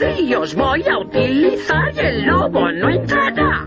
ladrillos voy a utilizar y el lobo no entrará.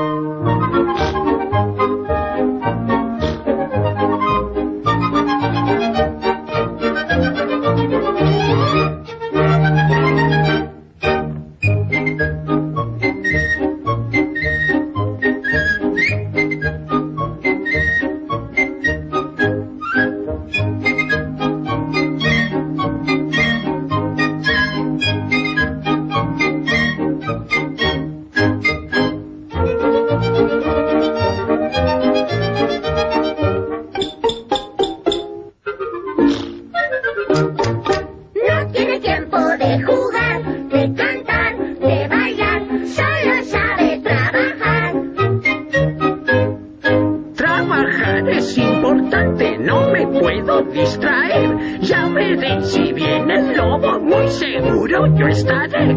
Yo estaré.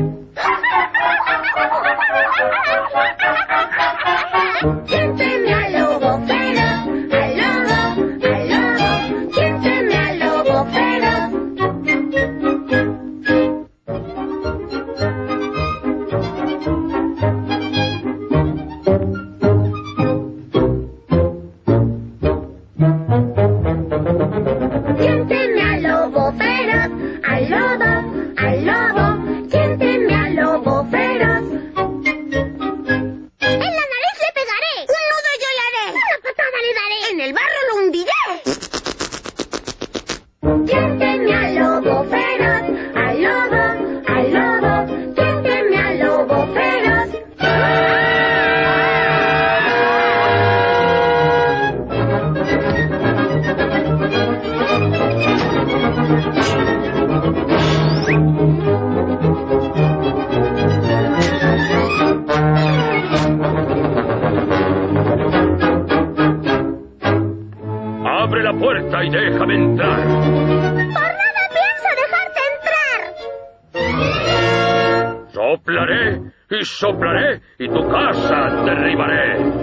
Siénteme al lobo feroz, al lobo, siénteme al lobo feroz. Siénteme al lobo feroz, al lobo. Al lobo, siénteme al lobo feroz. En la nariz le pegaré. Un nudo yo le haré. Una patada le daré. En el barro lo hundiré. Siénteme al lobo feroz. Al lobo, siénteme al lobo feroz. Abre la puerta y déjame entrar. Por nada pienso dejarte entrar. Soplaré y soplaré y tu casa derribaré.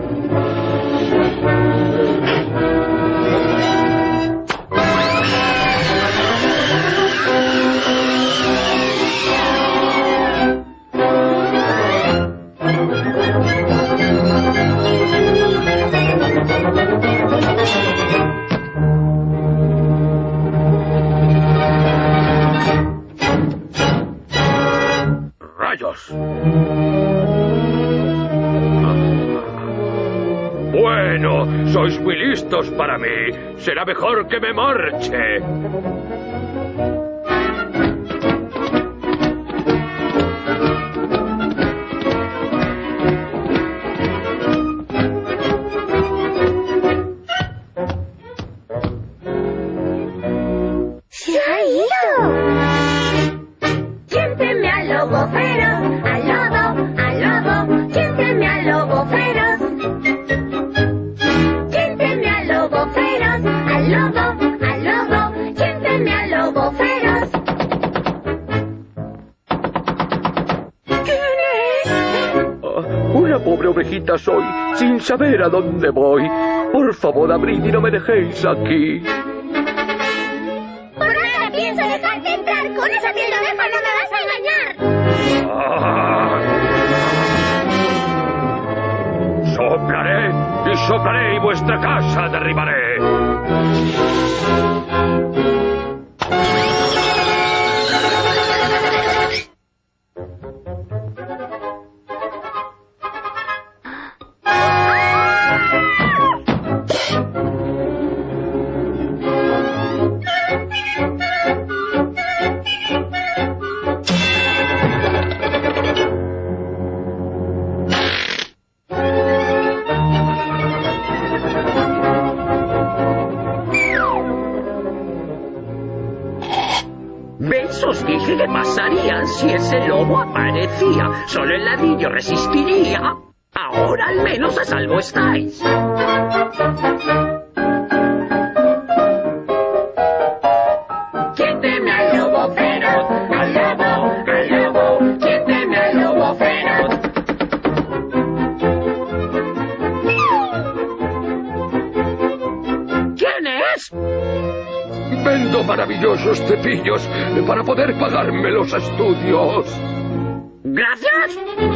¡Rayos! Bueno, sois muy listos para mí. Será mejor que me marche. Pobre ovejita soy, sin saber a dónde voy. Por favor, abrid y no me dejéis aquí. Por nada pienso dejarte entrar. Con esa piel de oveja no me vas a engañar. Soplaré y soplaré y vuestra casa derribaré. ¿Veis? Os dije que pasaría si ese lobo aparecía. Solo el ladrillo resistiría. Ahora al menos a salvo estáis. Siénteme al lobo feroz, al lobo, siénteme al lobo feroz. ¿Quién es? Vendo maravillosos cepillos para poder pagarme los estudios. Gracias.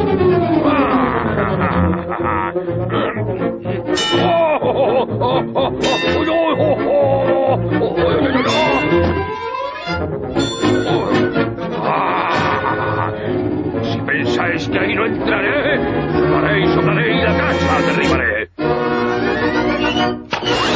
Si pensáis que ahí no entraré, soplaré y la casa derribaré.